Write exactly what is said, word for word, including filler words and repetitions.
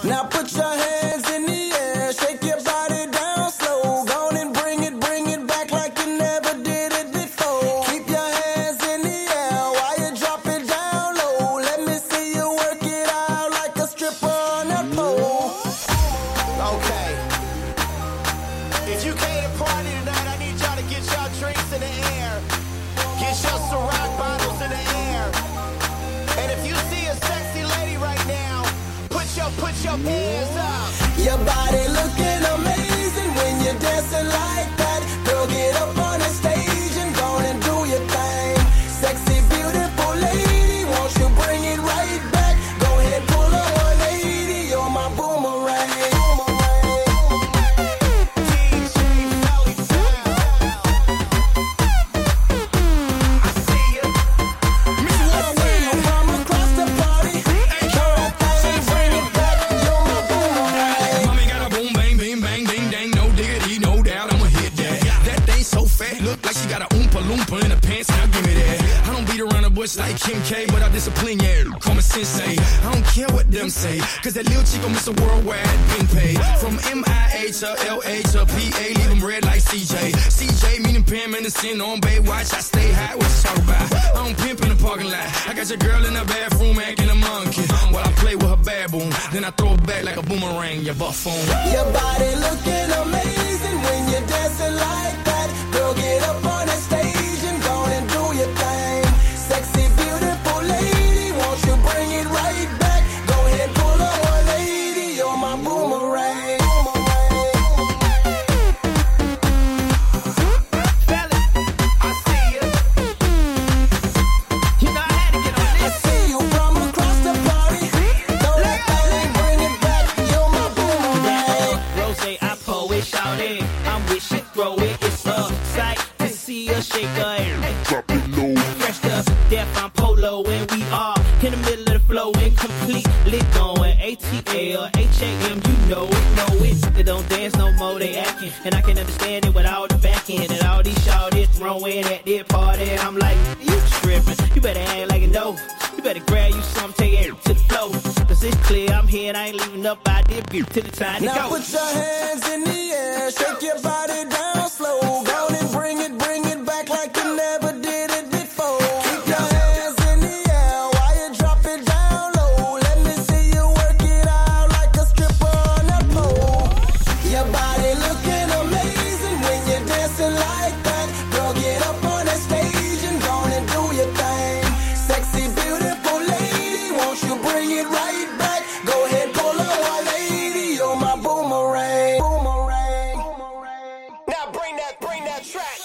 Now put your hands in the air, shake your body down slow. Go on and bring it, bring it back like you never did it before. Keep your hands in the air while you drop it down low. Let me see you work it out like a stripper on a pole. Okay. If you came to party tonight, I need y'all to get y'all drinks in the air. Get your Ciroc bottles in the air. And if you see a sexy lady right now, put your, put your hands up. Your body looking amazing when you're dancing like that. Girl, get up on the stage and go on and do your thing. Sexy, beautiful lady, won't you bring it right back? Go ahead, pull a one eighty, you're my boomerang. Like Kim K, but I discipline, yeah, call me sensei. I don't care what them say, cause that little chico Mister Worldwide been paid. From M I A to L A to P A, leave them red like C J. C J meaning Pam Anderson on Baywatch, I stay high, what you talk about? I don't pimp in the parking lot, I got your girl in the bathroom acting a monkey. While I play with her baboon, then I throw it back like a boomerang, you buffoon. Your body looking amazing when you're dancing like that. Girl, get up on that stage and go on and do your thing. Sexy, beautiful lady, won't you bring it right back? Go ahead, pull a one eighty, you're my boomerang. Fella, I see you. You know I had to get on this. I see you from across the party. Throw that thing, bring it back, you're my boomerang. Rose, I pull it, shout it. I'm with shit, throw it. It's a sight to see her shake her hair. Drop it low. Fresh dust, death, I'm polo, and we are in the middle of the flow, incompletely going. A T L, H A M, you know it, know it. They don't dance no more, they acting. And I can understand it with all the back end. And all these shawties throwing at their party. I'm like, you tripping. You better act like you know. You better grab you something, take it to the flow. Cause it's clear I'm here and I ain't leaving up out there till the time to Now go. put your hands in the air, shake your body down slow. Go on and bring it, bring it back like you never did it before. Keep your hands in the air while you drop it down low. Let me see you work it out like a stripper on a pole. Your body looking amazing when you're dancing like that. Girl, get up on that stage and go on and do your thing. Sexy, beautiful lady, won't you bring it right back? Go ahead, pull a one eighty, you're my boomerang. Boomerang. Now bring that, bring that track.